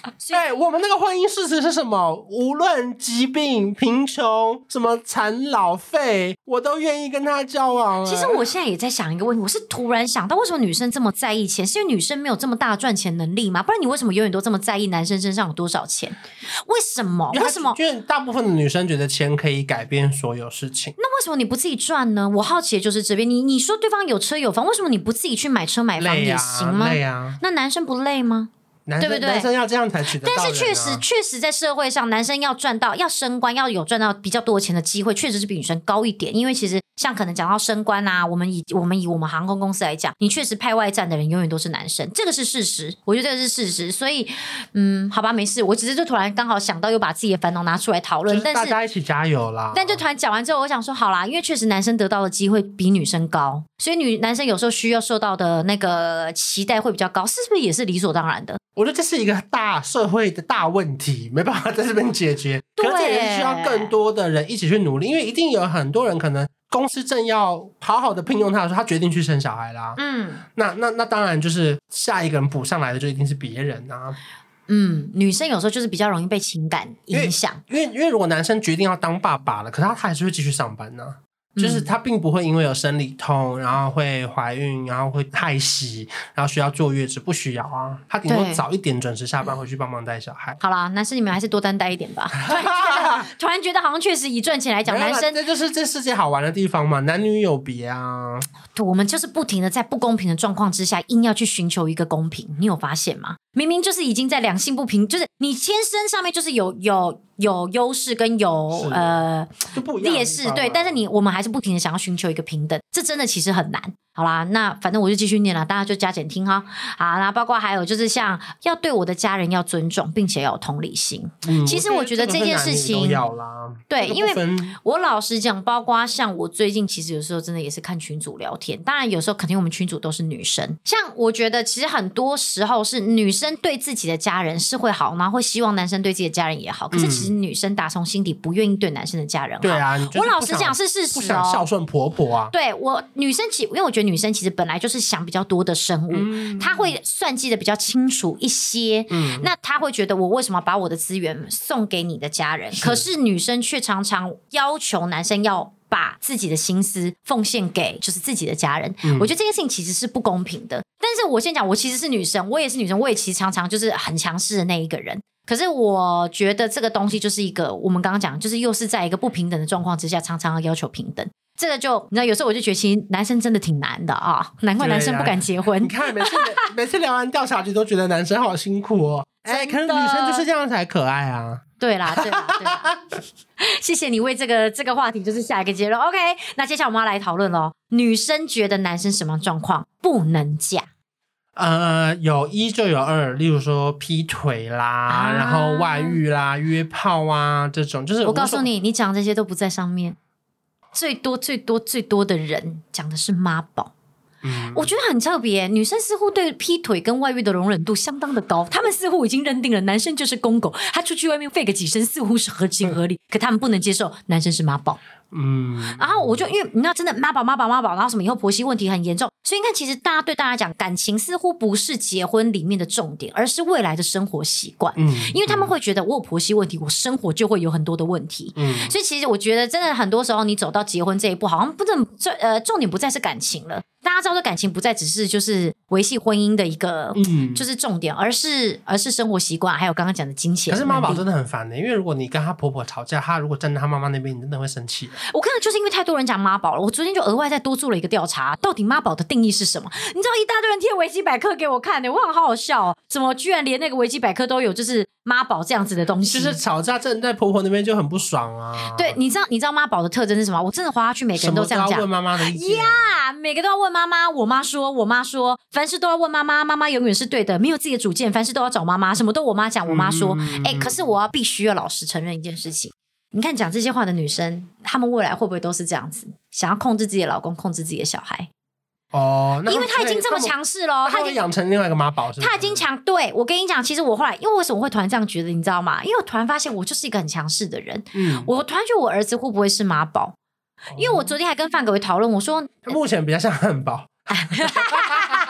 我们那个婚姻事实是什么？无论疾病、贫穷、什么残老废，我都愿意跟他交往。 其实我现在也在想一个问题，我是突然想到，为什么女生这么在意钱？是因为女生没有这么大的赚钱能力吗？不然你为什么永远都这么在意男生身上有多少钱？为什么？为什么？ 因为大部分的女生觉得钱可以改变所有事情。 那为什么你不自己赚呢？我好奇的就是这边，你说对方有车有房，为什么你不自己去买车买房也行吗？ 累啊， 那男生不累吗？对不对？ 男生要这样才取得到人啊。 但是确实在社会上，男生要赚到要升官，要有赚到比较多钱的机会，确实是比女生高一点。因为其实像可能讲到升官啊，我们以我们航空公司来讲，你确实派外站的人永远都是男生，这个是事实，我觉得这个是事实。所以好吧，没事，我只是就突然刚好想到，又把自己的烦恼拿出来讨论， 但是大家一起加油啦。 但就突然讲完之后，我想说好啦，因为确实男生得到的机会比女生高，所以男生有时候需要受到的那个期待会比较高，是不是也是理所当然的？ 我觉得这是一个大社会的大问题，没办法在这边解决。可是这也是需要更多的人一起去努力，因为一定有很多人可能公司正要好好的聘用他的时候，他决定去生小孩啦。那当然就是下一个人补上来的就一定是别人啊。 女生有时候就是比较容易被情感影响， 因为如果男生决定要当爸爸了，可是他还是会继续上班呢。就是他并不会因为有生理痛，然后会怀孕，然后会害喜，然后需要坐月子，不需要啊。他顶多早一点准时下班回去帮忙带小孩。 好啦，男生你们还是多担待一点吧。突然觉得好像确实以赚钱来讲，男生这就是这世界好玩的地方嘛，男女有别啊。 我们就是不停的在不公平的状况之下，硬要去寻求一个公平。你有发现吗？明明就是已经在两性不平，就是你天生上面就是有优势跟有劣势，对，但是我们还是不停的想要寻求一个平等，这真的其实很难。好啦，那反正我就继续念了，大家就加减听哈。好，那包括还有就是像要对我的家人要尊重，并且要有同理心。其实我觉得这件事情要啦， 对，因为我老实讲，包括像我最近其实有时候真的也是看群组聊天，当然有时候肯定我们群组都是女生，像我觉得其实很多时候是女生对自己的家人是会好，然后会希望男生对自己的家人也好，可是其实女生打从心底不愿意对男生的家人好。 对啊， 我老实讲是事实哦， 不想孝顺婆婆啊。 对，女生因为我觉得女生其实本来就是想比较多的生物，她会算计的比较清楚一些，那她会觉得我为什么把我的资源送给你的家人，可是女生却常常要求男生要把自己的心思奉献给就是自己的家人，我觉得这件事情其实是不公平的。但是我先讲，我其实是女生，我也是女生，我也其实常常就是很强势的那一个人。可是我觉得这个东西就是一个我们刚刚讲，就是又是在一个不平等的状况之下，常常要求平等。这个就你知道，有时候我就觉得其实男生真的挺难的啊，难怪男生不敢结婚。 你看每次聊完调查局都觉得男生好辛苦哦，可是女生就是这样才可爱啊。 对啦，谢谢你为这个话题就是下一个结论。OK， 那接下来我们要来讨论咯，女生觉得男生什么状况不能嫁？ 有一就有二，例如说劈腿啦，然后外遇啦，约炮啊，这种就是我告诉你，你讲这些都不在上面。最多的人讲的是妈宝。我觉得很特别，女生似乎对劈腿跟外遇的容忍度相当的高，他们似乎已经认定了男生就是公狗，他出去外面吠个几声似乎是合情合理，可他们不能接受男生是妈宝。然后我就因为你知道真的妈宝，然后什么以后婆媳问题很严重，所以你看其实大家对大家讲感情似乎不是结婚里面的重点，而是未来的生活习惯。因为他们会觉得我有婆媳问题，我生活就会有很多的问题。所以其实我觉得真的很多时候你走到结婚这一步，好像不能重点不再是感情了。大家知道这感情不再只是就是维系婚姻的一个就是重点，而是生活习惯，还有刚刚讲的金钱。 可是妈宝真的很烦的，因为如果你跟她婆婆吵架，她如果站在她妈妈那边，你真的会生气。 我看到就是因为太多人讲妈宝了，我昨天就额外再多做了一个调查，到底妈宝的定义是什么？你知道一大堆人贴维基百科给我看的，我很好笑哦，怎么居然连那个维基百科都有就是妈宝这样子的东西？ 就是吵架站在婆婆那边就很不爽啊。 对，你知道妈宝的特征是什么？我真的滑下去，每个人都这样讲， 什么都要问妈妈的意见呀，每个都要问妈妈。我妈说，凡事都要问妈妈，妈妈永远是对的，没有自己的主见，凡事都要找妈妈，什么都我妈讲，我妈说。可是我必须要老实承认一件事情。你看讲这些话的女生，她们未来会不会都是这样子，想要控制自己的老公，控制自己的小孩？因为她已经这么强势了， 她已经养成另外一个妈宝，是不是？ 她已经对，我跟你讲，其实我后来，因为为什么会突然这样觉得，你知道吗？因为我突然发现我就是一个很强势的人。我突然觉得我儿子会不会是妈宝？因为我昨天还跟范可为讨论，我说目前比较像汉堡。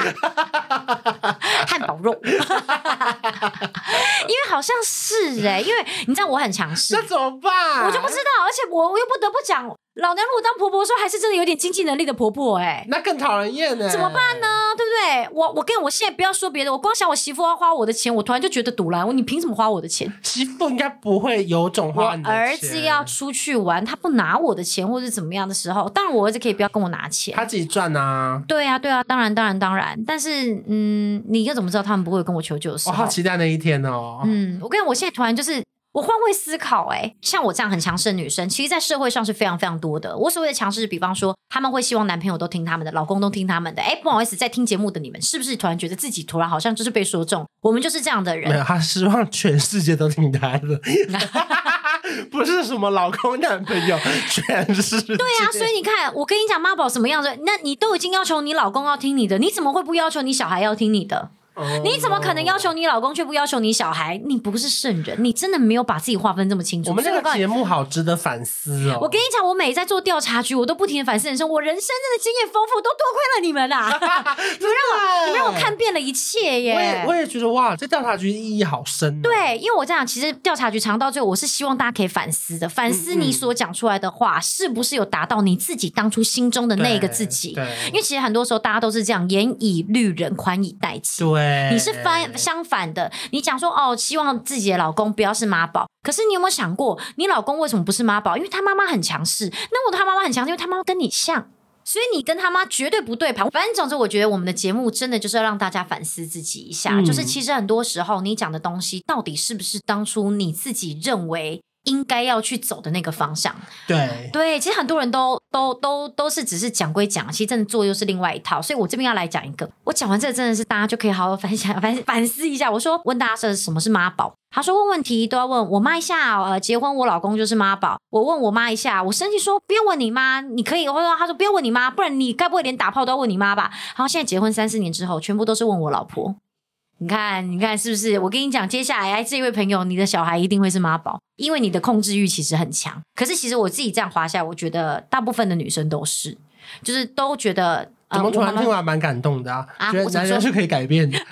汉堡肉，因为好像是因为你知道我很强势， 那怎么办？ 我就不知道，而且我又不得不讲，老娘如果当婆婆的时候，还是真的有点经济能力的婆婆那更讨人厌怎么办呢？对不对？我现在不要说别的，我光想我媳妇要花我的钱，我突然就觉得堵拦，你凭什么花我的钱？ 媳妇应该不会有种花你的钱。 我儿子要出去玩，他不拿我的钱或者怎么样的时候，当然我儿子可以不要跟我拿钱， 他自己赚啊。 对啊，当然，但是你又怎么知道他们不会跟我求救的时候？ 我好期待那一天哦。 我跟你讲，我现在突然就是我换位思考像我这样很强势的女生，其实在社会上是非常非常多的。我所谓的强势，比方说他们会希望男朋友都听他们的，老公都听他们的。不好意思，在听节目的你们是不是突然觉得自己突然好像就是被说中？我们就是这样的人。 没有，他希望全世界都听他的。不是什么老公男朋友，全世界。 对啊，所以你看，我跟你讲妈宝什么样子，那你都已经要求你老公要听你的，你怎么会不要求你小孩要听你的？你怎么可能要求你老公却不要求你小孩？你不是圣人，你真的没有把自己划分这么清楚。 我们这个节目好值得反思哦。 我跟你讲，我每在做调查局，我都不停的反思人生，我人生真的经验丰富，都多亏了你们你们让我看遍了一切耶。 我也觉得哇，这调查局意义好深对，因为我这样，其实调查局常到最后，我是希望大家可以反思的，反思你所讲出来的话是不是有达到你自己当初心中的那个自己。因为其实很多时候大家都是这样，严以律人，宽以待己。 对， 你是相反的，你讲说希望自己的老公不要是妈宝，可是你有没有想过，你老公为什么不是妈宝？因为他妈妈很强势。那他妈妈很强势，因为他妈妈跟你像，所以你跟他妈绝对不对盘。反正总之，我觉得我们的节目真的就是要让大家反思自己一下，就是其实很多时候你讲的东西，到底是不是当初你自己认为应该要去走的那个方向？对，其实很多人都是只是讲归讲，其实真的做又是另外一套。所以我这边要来讲一个，我讲完这个真的是大家就可以好好反思一下。我说问大家什么是妈宝？他说问问题都要问我妈一下，结婚我老公就是妈宝。我问我妈一下，我生气说不要问你妈，你可以。他说不要问你妈，不然你该不会连打炮都要问你妈吧？然后现在结婚3-4年之后，全部都是问我老婆。你看是不是？我跟你讲，接下来这位朋友，你的小孩一定会是妈宝，因为你的控制欲其实很强。可是其实我自己这样滑下来，我觉得大部分的女生都是，就是都觉得怎么突然听完蛮感动的觉得男人是可以改变的。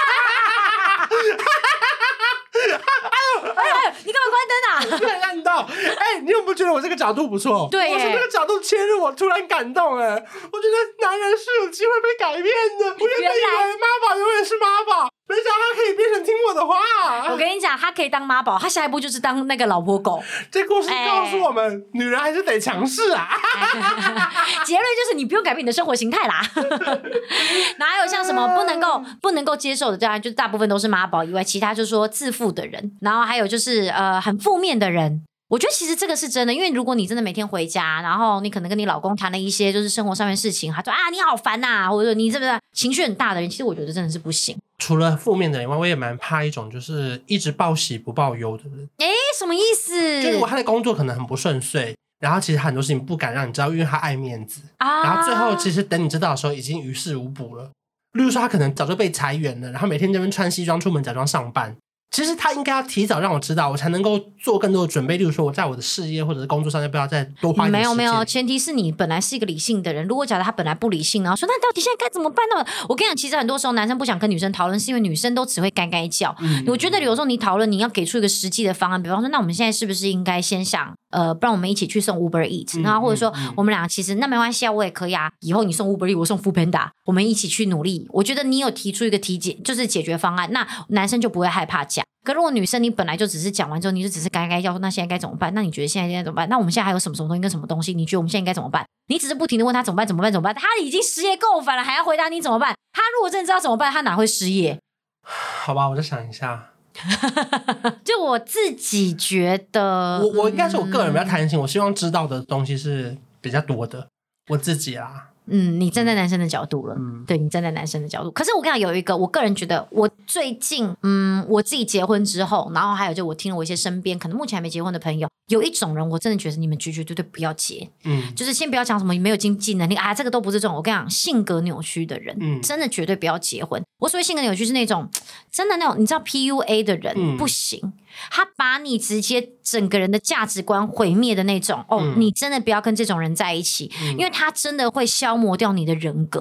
你干嘛关灯啊？ 突然看到，你有没有觉得我这个角度不错？ 对， 我从这个角度切入，我突然感动我觉得男人是有机会被改变的。我原本以为妈宝永远是妈宝，没想到他可以变成听我的话。 我跟你讲，他可以当妈宝，他下一步就是当那个老婆狗。 这故事告诉我们，女人还是得强势啊。 结论就是你不用改变你的生活形态啦。哪有像什么不能够接受的，当然就是大部分都是妈宝以外，其他就是说自负的人，然后还有就是很负面的人。我觉得其实这个是真的，因为如果你真的每天回家，然后你可能跟你老公谈了一些就是生活上面事情，他说你好烦啊，或者说你是不是情绪很大的人，其实我觉得真的是不行。 除了负面的人以外，我也蛮怕一种就是一直报喜不报忧的人。 什么意思？ 就如果他的工作可能很不顺遂，然后其实很多事情不敢让你知道，因为他爱面子然后最后其实等你知道的时候已经于事无补了。例如说他可能早就被裁员了，然后每天这边穿西装出门假装上班，其实他应该要提早让我知道，我才能够做更多的准备。例如说我在我的事业或者是工作上要不要再多花一点时间。 没有，前提是你本来是一个理性的人。如果假如他本来不理性，然后说那到底现在该怎么办呢？我跟你讲，其实很多时候男生不想跟女生讨论，是因为女生都只会该叫。我觉得有时候你讨论，你要给出一个实际的方案，比方说那我们现在是不是应该先想不然我们一起去送 Uber Eats，然后或者说我们俩其实那没关系啊，我也可以啊，以后你送 Uber Eats 我送 Foodpanda， 我们一起去努力。我觉得你有提出一个就是解决方案，那男生就不会害怕讲。可如果女生你本来就只是讲完之后你就只是该要说那现在该怎么办，那你觉得现在怎么办？那我们现在还有什么东西跟什么东西，你觉得我们现在应该怎么办？你只是不停的问他怎么办，他已经失业够烦了，还要回答你怎么办？他如果真的知道怎么办，他哪会失业？ 好吧，我再想一下。 就我自己觉得我应该是我个人比较贪心，我希望知道的东西是比较多的，我自己啦。 你站在男生的角度了，对，你站在男生的角度。可是我跟你讲，有一个我个人觉得，我最近我自己结婚之后，然后还有就我听了我一些身边可能目前还没结婚的朋友，有一种人我真的觉得你们绝对不要结。就是先不要讲什么没有经济能力这个都不是这种。我跟你讲，性格扭曲的人真的绝对不要结婚。我所谓性格扭曲是那种真的那种你知道 PUA 的人不行，他把你直接整个人的价值观毁灭的那种你真的不要跟这种人在一起，因为他真的会消磨掉你的人格。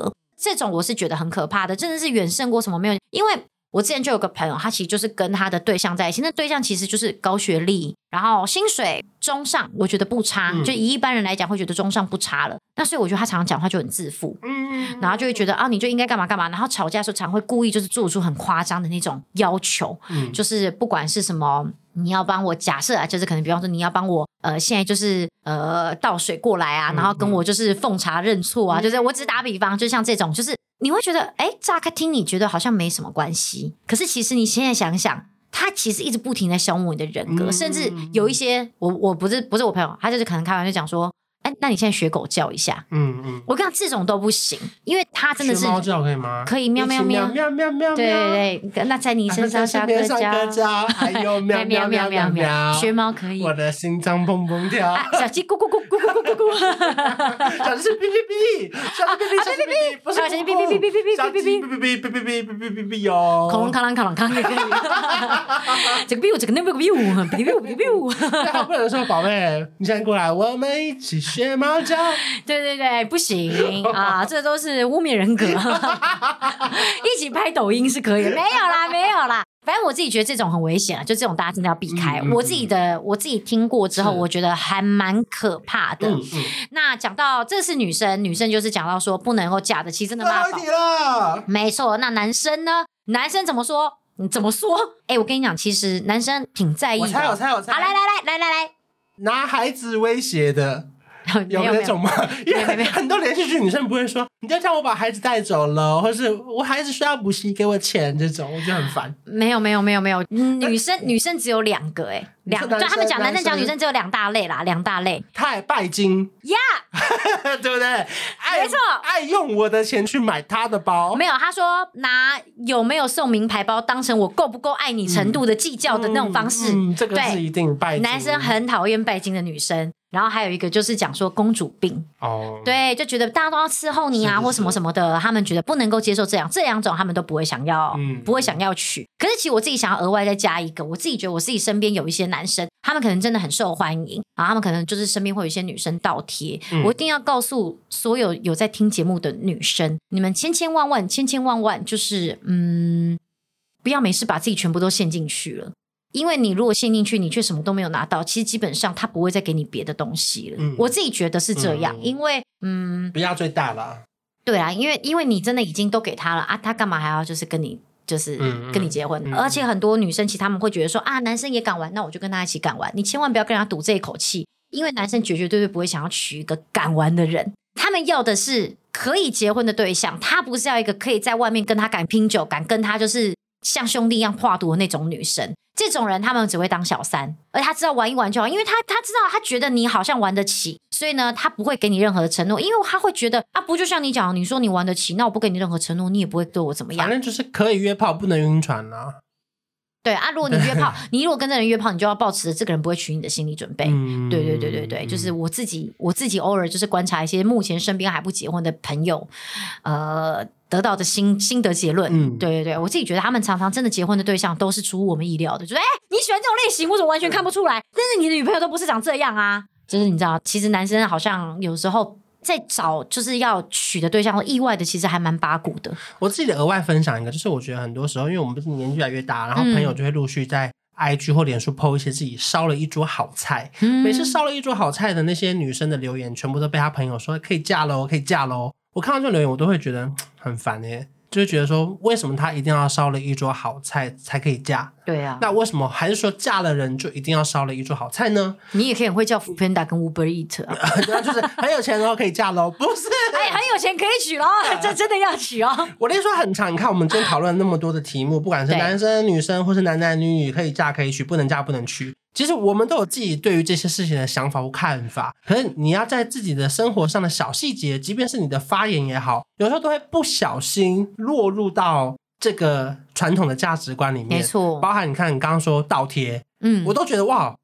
这种我是觉得很可怕的，真的是远胜过什么没有。因为我之前就有个朋友，他其实就是跟他的对象在一起，那对象其实就是高学历，然后薪水中上，我觉得不差，就以一般人来讲会觉得中上不差了。那所以我觉得他常常讲话就很自负，然后就会觉得啊，你就应该干嘛干嘛，然后吵架的时候常会故意就是做出很夸张的那种要求，就是不管是什么，你要帮我假设啊，就是可能比方说你要帮我现在就是倒水过来啊，然后跟我就是奉茶认错啊，就是我只打比方，就像这种，就是你会觉得乍看听你觉得好像没什么关系，可是其实你现在想想，他其实一直不停在消磨你的人格，甚至有一些我不是我朋友，他就是可能开玩笑讲说，那你现在学狗叫一下，我跟你讲这种都不行，因为他真的是学猫叫可以吗？ 可以，喵喵喵喵喵喵， 对对对，那在你身上下个叫， 还有喵喵喵喵喵， 学猫可以， 我的心脏砰砰跳， 小鸡咕咕咕咕咕咕咕咕， 小鸡是哔哔哔，小鸡哔哔哔哔哔，不是小鸡哔哔哔哔哔哔小鸡哔哔哔哔哔哔哔哔哔哟， 恐龙扛啷扛啷扛也可以，这个 biu 这个那个 biu biu biu biu， 他不能说宝贝，你现在过来，我们一起学猫叫， 对对对，不行啊，这都是污蔑人格，一起拍抖音是可以，没有啦没有啦。反正我自己觉得这种很危险啊，就这种大家真的要避开。我自己听过之后，我觉得还蛮可怕的。那讲到这是女生就是讲到说不能够嫁的，其实真的妈宝了。没错，那男生呢？男生怎么说？你怎么说？我跟你讲，其实男生挺在意的。 我猜。 好，来， 拿孩子威胁的。有那种吗？因为很多连续剧女生不会说你就叫我把孩子带走了，或是我孩子需要补习给我钱，这种我觉得很烦。没有， 女生只有2个对他们讲男生讲女生只有2大类啦，2大类。 太拜金呀，对不对？ 没错， 爱用我的钱去买他的包。 没有，他说拿有没有送名牌包当成我够不够爱你程度的计较的那种方式。 这个是一定拜金。 男生很讨厌拜金的女生。然后还有一个就是讲说公主病对，就觉得大家都要伺候你啊，或什么什么的，他们觉得不能够接受这2种，他们都不会想要，不会想要娶。可是其实我自己想要额外再加一个，我自己觉得我自己身边有一些男生，他们可能真的很受欢迎，然后他们可能就是身边会有一些女生倒贴。我一定要告诉所有在听节目的女生，你们千千万万就是不要没事把自己全部都陷进去了。因为你如果陷进去，你却什么都没有拿到，其实基本上他不会再给你别的东西了。我自己觉得是这样，因为不要最大了。 对啊，因为你真的已经都给他了啊，他干嘛还要就是跟你跟你结婚？而且很多女生其实他们会觉得说啊，男生也敢玩，那我就跟他一起敢玩。你千万不要跟他赌这一口气，因为男生绝对不会想要娶一个敢玩的人，他们要的是可以结婚的对象，他不是要一个可以在外面跟他敢拼酒，敢跟他就是像兄弟一样跨赌的那种女生。这种人他们只会当小三，而他知道玩一玩就好，因为他知道他觉得你好像玩得起，所以呢他不会给你任何的承诺，因为他会觉得啊，不就像你讲，你说你玩得起，那我不给你任何承诺，你也不会对我怎么样， 反正就是可以约炮不能晕船啊。 对啊，如果你约炮，你如果跟这人约炮，你就要抱持着这个人不会娶你的心理准备。对，就是我自己偶尔就是观察一些目前身边还不结婚的朋友，得到的心得结论。对，我自己觉得他们常常真的结婚的对象都是出乎我们意料的，就是你喜欢这种类型，我怎么完全看不出来？但是你的女朋友都不是长这样啊，就是你知道，其实男生好像有时候在找就是要娶的对象，意外的其实还蛮八股的。 我自己的额外分享一个，就是我觉得很多时候，因为我们不是年纪越来越大，然后朋友就会陆续在IG 或脸书 po 一些自己烧了一桌好菜，每次烧了一桌好菜的那些女生的留言，全部都被他朋友说可以嫁咯，可以嫁咯。我看到这种留言，我都会觉得很烦耶，就是觉得说为什么他一定要烧了一桌好菜才可以嫁？ 对啊， 那为什么还是说嫁了人就一定要烧了一桌好菜呢？ 你也可以很会叫 Foodpanda 跟 Uber Eat 啊， 就是很有钱可以嫁咯，不是？ 很有钱可以娶咯，这真的要娶哦。 我跟你说很长，你看我们今天讨论那么多的题目，不管是男生女生或是男男女女，可以嫁可以娶，不能嫁不能娶。其实我们都有自己对于这些事情的想法或看法，可是你要在自己的生活上的小细节，即便是你的发言也好，有时候都会不小心落入到这个传统的价值观里面。 没错， 包含你看你刚刚说倒贴，我都觉得哇，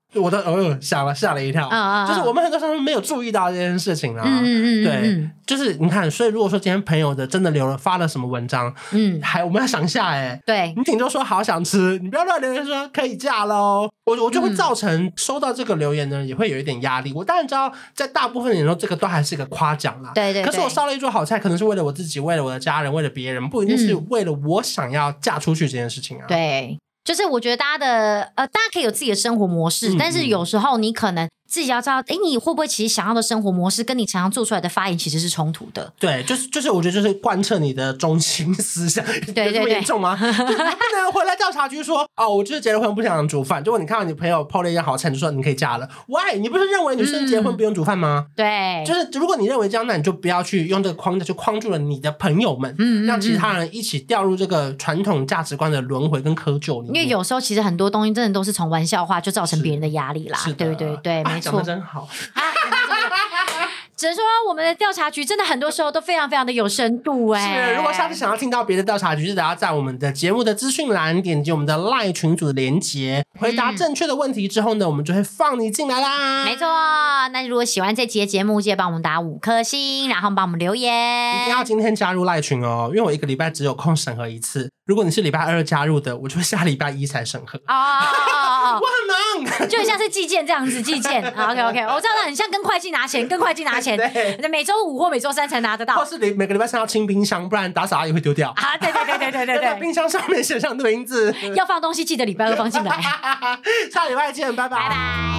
我的吓了一跳，就是我们很多时候没有注意到这件事情啦。对，就是你看，所以如果说今天朋友的真的发了什么文章，我们要想一下， 对， 你顶多说好想吃，你不要乱留言说可以嫁咯。我就会造成收到这个留言呢，也会有一点压力。我当然知道，在大部分人说这个都还是一个夸奖啦， 对。 可是我烧了一桌好菜，可能是为了我自己，为了我的家人，为了别人，不一定是为了我想要嫁出去这件事情啊。 对。就是我觉得大家可以有自己的生活模式，但是有时候你可能自己要知道，你会不会其实想要的生活模式跟你常常做出来的发言其实是冲突的。 对，就是我觉得就是贯彻你的中心思想。 对， 这么严重吗？你不能回来调查局说我就是结了婚不想煮饭，结果你看到你朋友 po 了一件好菜，你就说你可以嫁了。Why？ 你不是认为女生结婚不用煮饭吗？ 对， 就是如果你认为这样，那你就不要去用这个框架去框住了你的朋友们，让其他人一起掉入这个传统价值观的轮回跟窠臼里面。 因为有时候其实很多东西真的都是从玩笑话就造成别人的压力啦。对，没错， 讲得真好。 只能说我们的调查局真的很多时候都非常非常的有深度是，如果下次想要听到别的调查局，记得要在我们的节目的资讯栏点击我们的 LINE 群组的连结，回答正确的问题之后呢，我们就会放你进来啦。 没错，那如果喜欢这期的节目，记得帮我们打5颗星，然后帮我们留言。 一定要今天加入LINE群哦，因为我1个礼拜只有空审核1次。如果你是礼拜2加入的，我就会下礼拜1才审核。我很忙， 就很像是寄件这样子，寄件。OK， 我知道很像跟会计拿钱，对，每周5或每周3才拿得到， 或是每个礼拜3要清冰箱，不然打扫阿姨会丢掉啊。对， 冰箱上面写上名字， 要放东西记得礼拜2放进来。 下礼拜见，拜拜。